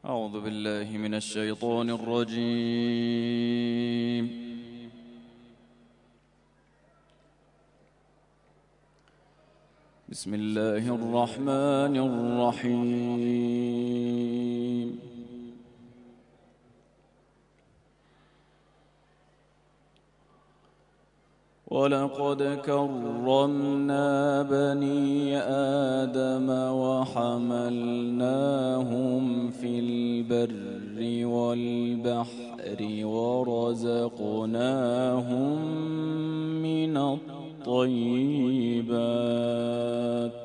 أعوذ بالله من الشيطان الرجيم. بسم الله الرحمن الرحيم. ولقد كرمنا بني آدم وحملناهم في البر والبحر ورزقناهم من الطيبات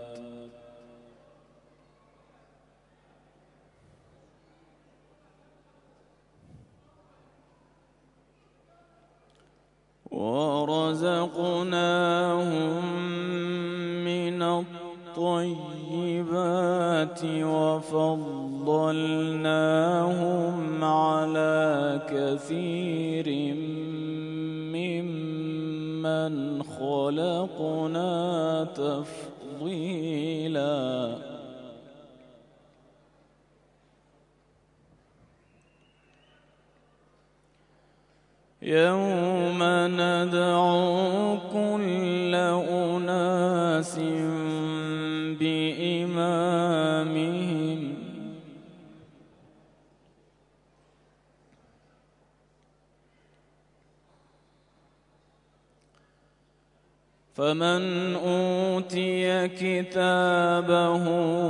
وفضلناهم على كثير ممن خلقنا تفضيلا. يوم ندعو كل أناس بإمامهم فمن أوتي كتابه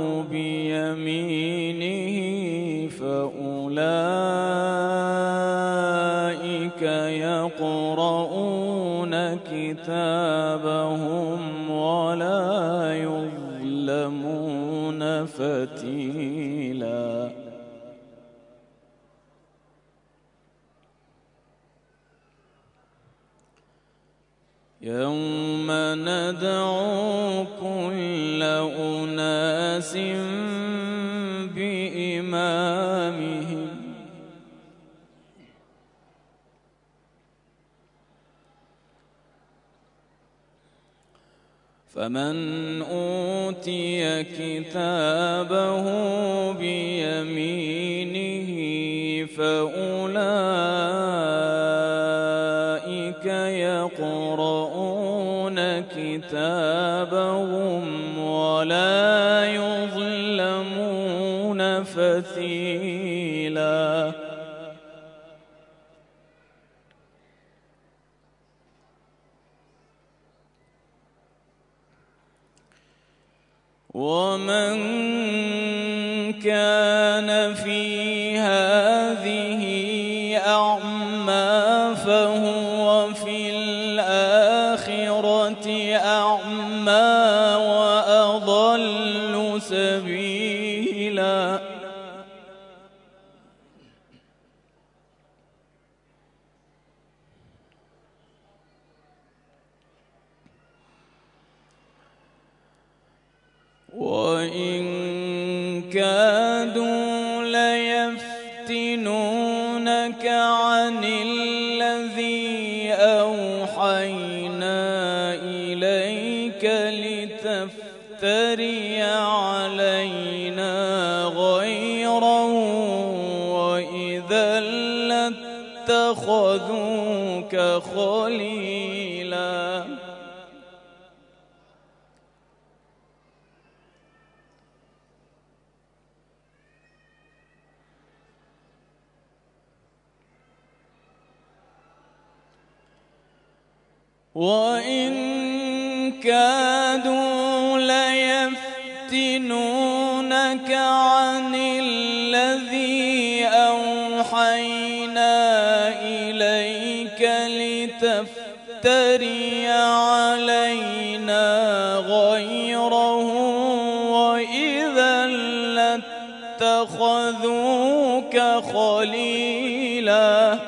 بيمينه فأولئك يقرؤون كتابهم ولا يظلمون فتيلا. يوم ندعو كل أناس بإمامهم فمن أوتي كتابه بيمينه فأولئك يقرؤون كتابهم ولا يظلمون فتيلا. ومن كان في هذه أعمى فهو في الآخرة أعمى وأضل سبيلا. وإن كادوا ليفتنونك عن الذي أوحينا إليك لتفتري علينا غيره وإذا لاتخذوك خليلا. وإن كادوا ليفتنونك عن الذي أوحينا إليك لتفتري علينا غيره وإذا لاتخذوك خليلا.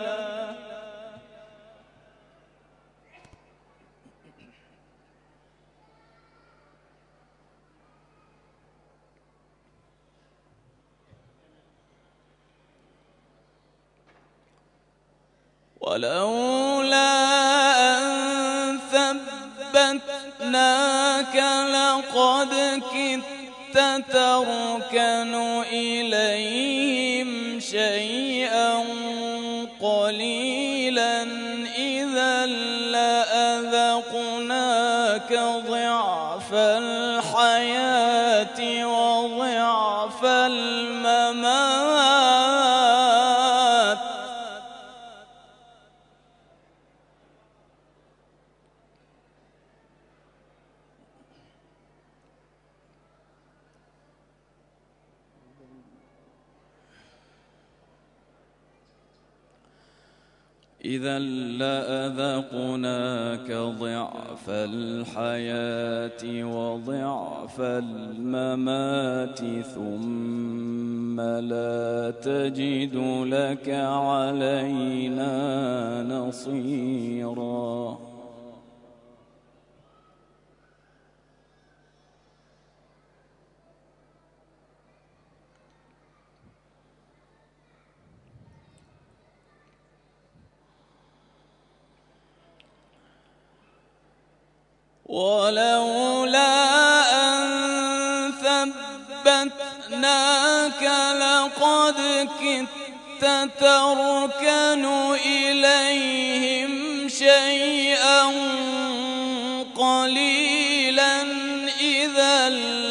ولولا أن ثبتناك لقد كدت تركن إليهم الممات إذا لأذقناك ضعف الحياة وضعف الممات ثم لا تجد لك علينا نصيرا. ولولا أن ثبتناك لقد كدت تركن إليهم شيئا قليلا إذا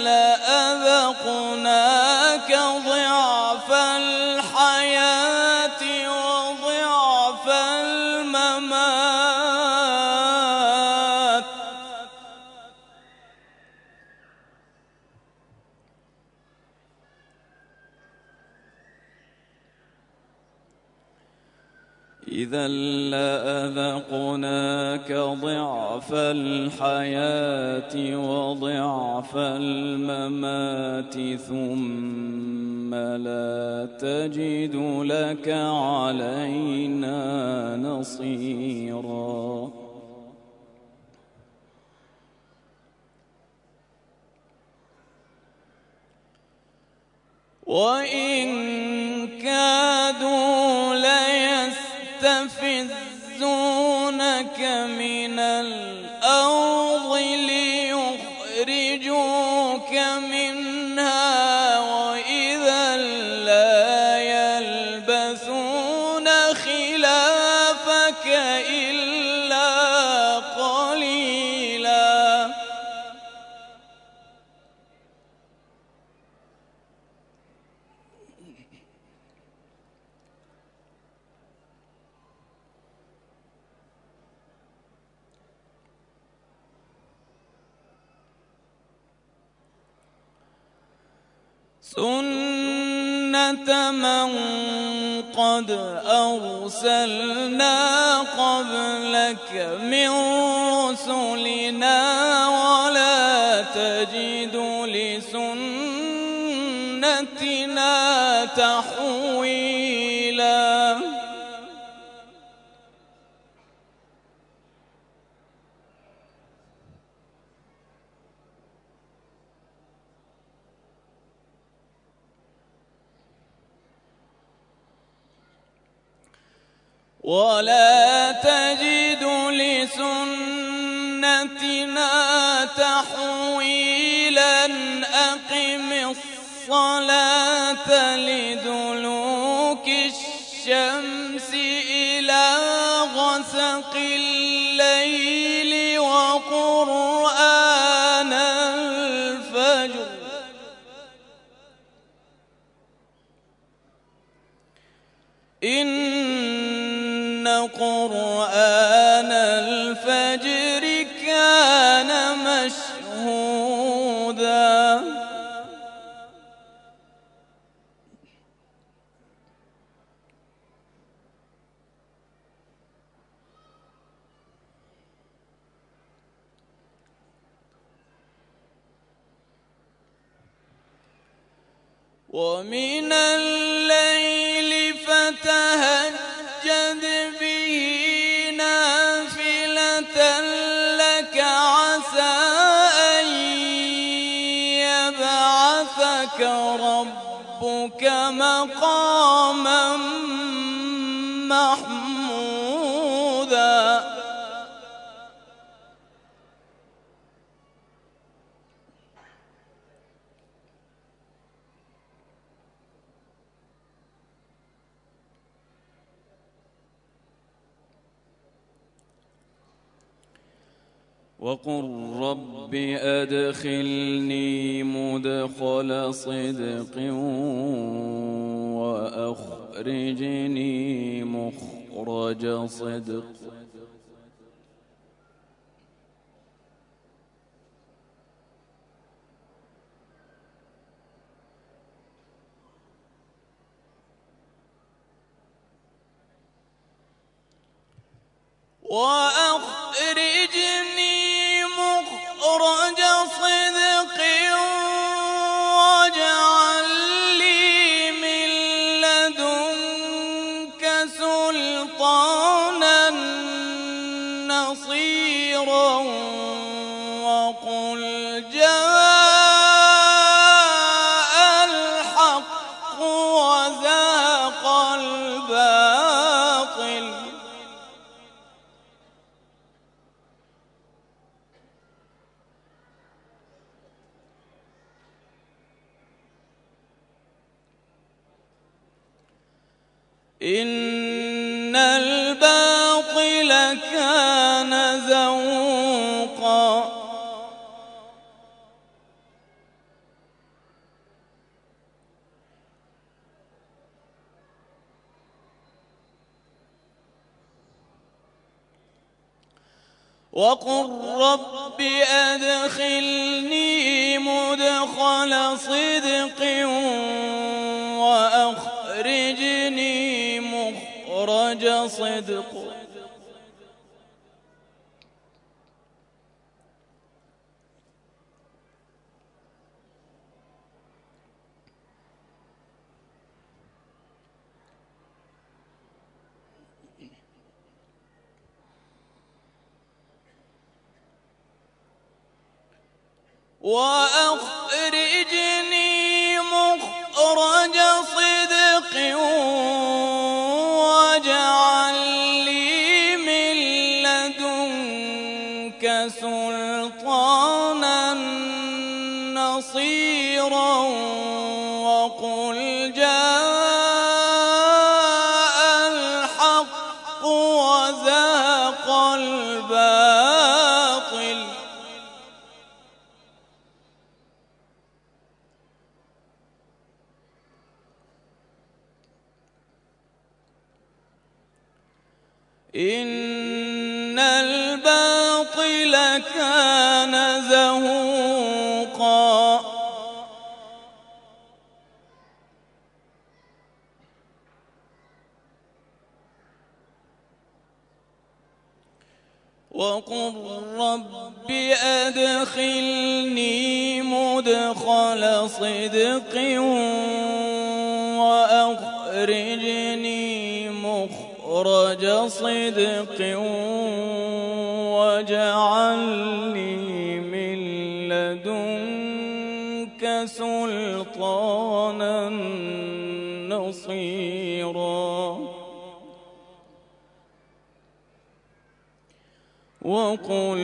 لأذقناك ضعف الحياة وضعف الممات إذا لأذقناك ضعف الحياة وضعف الممات ثم لا تجد لك علينا نصيرا. وإن كادوا ليستفزونك من الأرض ليخرجوك منها وإذا لا يلبثون خلافك إلا قليلا. سنة من قد أرسلنا قبلك من رسلنا ولا تجد لسنتنا تحويلا. ولا تجد لسنتنا تحويلا. أقم الصلاة لدلوك الشمس إلى غسق الليل وقرآن الفجر إن قرآن الفجر كان مشهودا. ومن الليل فتهجد به نافلة لك عسى أن يبعثك ربك مقاما محمودا. وقل رب أدخلني مدخل صدق وأخرجني مخرج صدق. وأخرجني مخرج صدق واجعل لي من لدنك سلطانا نصيرا وقل جاء الحق وزهق الباطل إن الباطل كان زهوقا. وقل رب أدخلني مدخل صدق وأخرجني مخرج صدق. وأخرجني مخرج صدق واجعل لي من لدنك سلطانا نصيرا وقل جاء الحق وزهق الباطل إن الباطل كان زهوقا. وقل رب أدخلني مدخل صدق وأخرجني مخرج صدق واجعل لي من لدنك سلطانا نصيرا وقل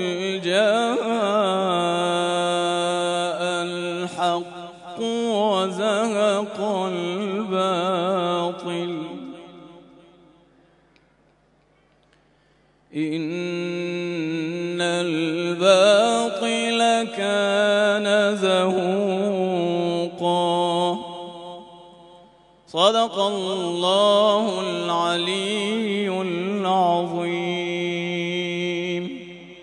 جاء الحق وزهق الباطل إن الباطل كان زهوقا. صدق الله